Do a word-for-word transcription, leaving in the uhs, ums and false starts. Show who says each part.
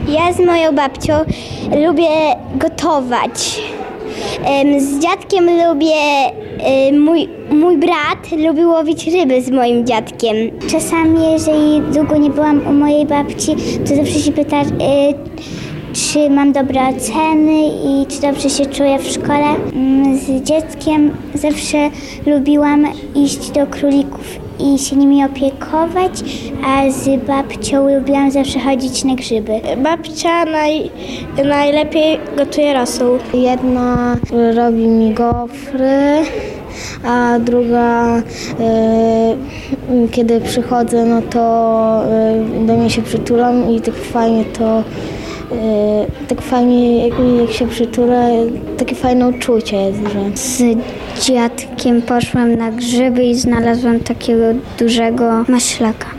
Speaker 1: Ja z moją babcią lubię gotować. Z dziadkiem lubię, mój, mój brat lubi łowić ryby z moim dziadkiem. Czasami, jeżeli długo nie byłam u mojej babci, to zawsze się pyta, czy mam dobre oceny i czy dobrze się czuję w szkole. Z dzieckiem zawsze lubiłam iść do królików i się nimi opiekować, a z babcią lubiłam zawsze chodzić na grzyby.
Speaker 2: Babcia naj, najlepiej gotuje rosół.
Speaker 3: Jedna robi mi gofry, a druga, y, kiedy przychodzę, no to y, do mnie się przytulam i tak fajnie to, y, tak fajnie jak, jak się przytula, takie fajne uczucie jest, że...
Speaker 1: Z dziadkiem poszłam na grzyby i znalazłam takiego dużego maślaka.